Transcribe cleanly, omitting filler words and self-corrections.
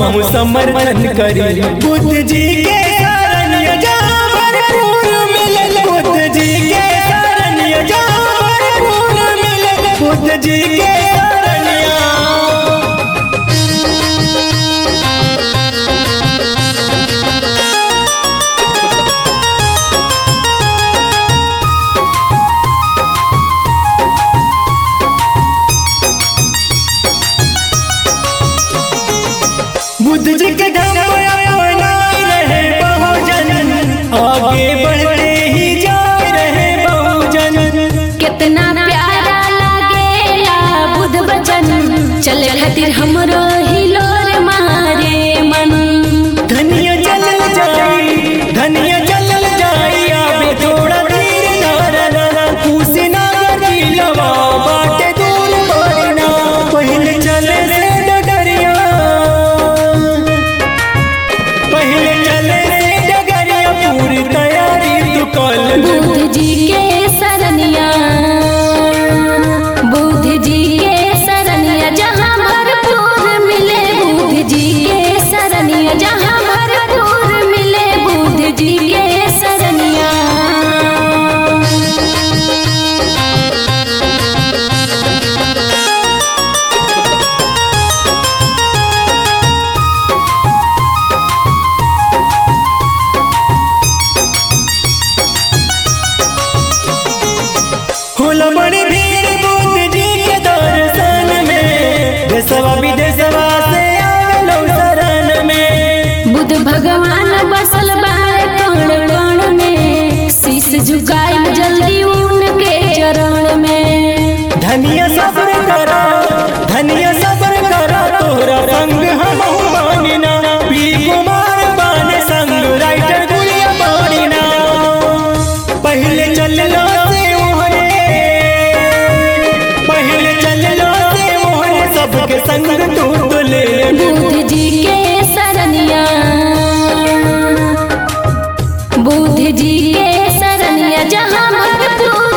हम समर्थन करी। बुद्ध जी के शरण जहाँ भरपूर मिले, बुद्ध जी के शरण जहाँ भरपूर मिले, बुद्ध जी के बुद्ध जी के धर्म अपनाए रहे बहुजन, आगे बढ़ते ही जा रहे बहुजन। कितना प्यारा लागेला बुद्ध वचन, चले खातिर हमरो हिलोर मारे मन। धनिया चलल जाई, धनिया चलल जाई, आबे थोड़ा धीर धारा, कुशीनगर जिलवा बाटे दूर बड़ना। पहले चले से डगरिया, पहले चले से डगरिया, पूरी तैयारी तू कर। बुद्ध जी के शरणिया, बुद्ध जी के शरणिया जहाँ भरपूर मिले, बुद्ध जी के शरणिया जहाँ भरपूर मिले, बुद्ध जी के शरणिया। होला बड़ी भीड़ बुद्ध जी के दर्शन में, देशवा विदेशवा से आवेलो शरण में। बुद्ध भगवान बसल बारे कण कण में, शीश झुकाए जल्दी उनके चरण में। धनिया सब्र करा, धनिया सब्र करा, तोरा संग हम मानिना। पी कुमार बाने संग राइटर गुलिया मानिना। पहले चललो से ओहरे, पहले चललो से ओहरे, सबके संग तू ले। बुद्ध जी के शरणिया, बुद्ध जी के शरणिया जहाँ भरपूर